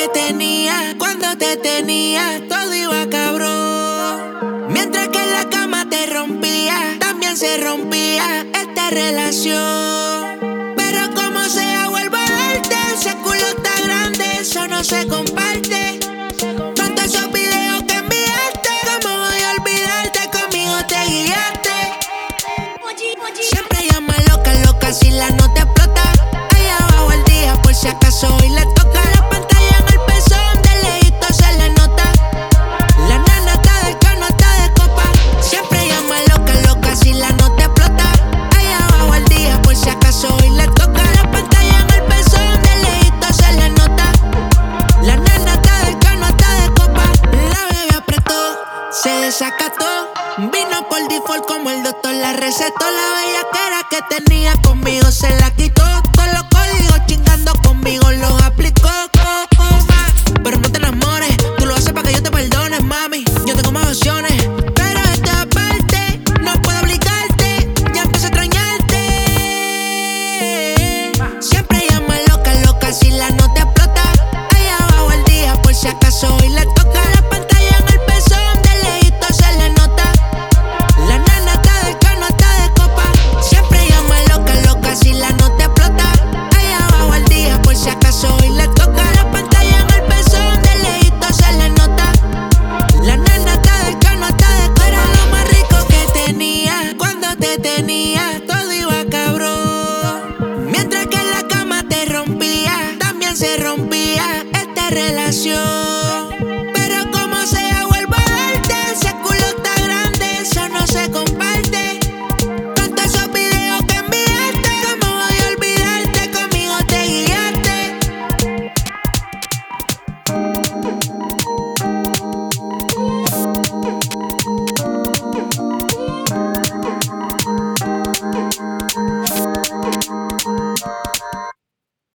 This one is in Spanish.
me tenía, cuando te tenía, todo iba cabrón. Mientras que en la cama te rompía, también se rompía esta relación. Pero como sea, vuelvo a darte. Ese culo está grande, eso no se comparte. Con todos esos videos que enviaste, ¿cómo voy a olvidarte? Conmigo te guiaste. Siempre llama loca, loca si la nota explota. Ahí abajo el día, por si acaso hoy le toca. La pantalla en el pezón, de lejito se le nota. La nana está del cano, está de copa. Siempre llama loca, loca si la nota explota. Ahí abajo el día, por si acaso hoy le toca. La pantalla en el pezón, de lejito se le nota. La nana está del cano, está de copa. La bebé apretó, se desacató. Vino por default como el doctor la recetó. La bellaquera que tenía conmigo se la quitó. Todo loco